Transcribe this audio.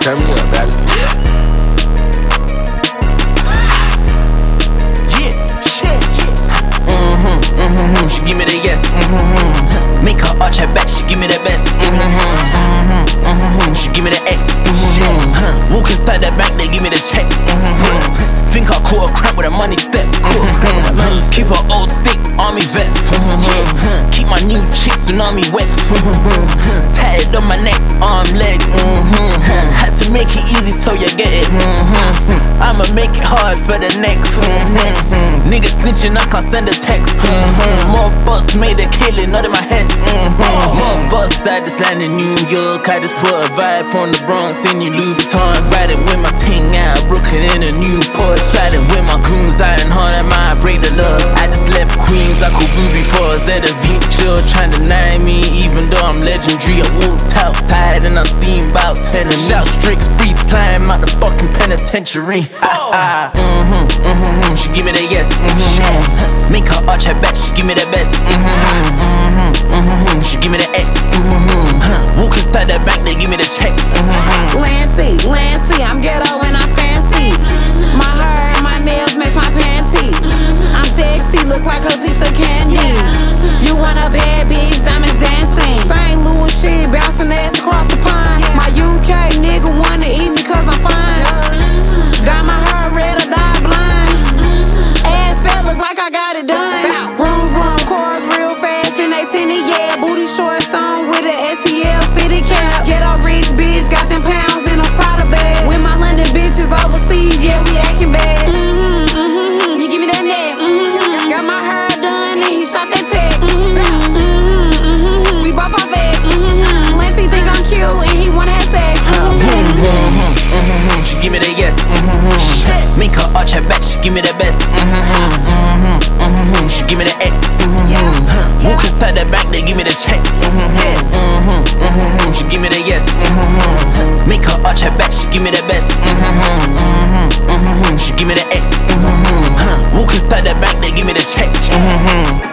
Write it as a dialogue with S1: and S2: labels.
S1: Turn me up, baby.
S2: She give me the yes. Make her arch her back, she give me the best. She give me the X. Walk inside the bank, they give me the check. Think I caught a crap with a money step. Keep her old stick, army vet. Keep my new chick tsunami wet. Tatted on my neck, arm, leg. Had to make it easy so you get it. I'ma make it hard for the next. Niggas snitching, I can't send a text. More bus made a killing, not in my head. More bus, I just landed in New York. I just put a vibe from the Bronx in New Louis Vuitton. Riding with my ting out, Brooklyn in a Newport. Sliding with my goons, I ain't hard, I might break the love. I just left Queens, I could booby for a ZV. Chill, trying to deny me, even though I'm legendary. I walked outside and I seen about 10 and shout Strix, free slime out the fucking penitentiary. She give me the yes. Make her arch her back, she give me the best. She give me the X. Walk inside the bank, they give me the check.
S3: Lancy, I'm ghetto and I'm fancy. My hair and my nails match my panties. I'm sexy, look like a piece of candy. You want a bad bitch, diamonds dancing. St. Louis shit, bouncing ass across the pond. My UK nigga wanna eat me cause I'm fine. Dye my hair red or die blind. Ass fat, look like I got it done. Vroom vroom, cars real fast and they tinted, yeah. Booty shorts on with a STL fitted cap. Get a rich bitch, got them pounds in a Prada bag. With my London bitches overseas, yeah, we acting bad. He give me that neck. Got my hair done and he shot that text. We both are vex. Lancey think I'm cute and he wanna have sex.
S2: She give me the yes. Make her arch her back, she give me the best. She give me the X. Walk inside the bank, they give me the check. She give me the yes. Make her arch her back, she give me the best. She give me the X. Walk inside the bank, they give me the check.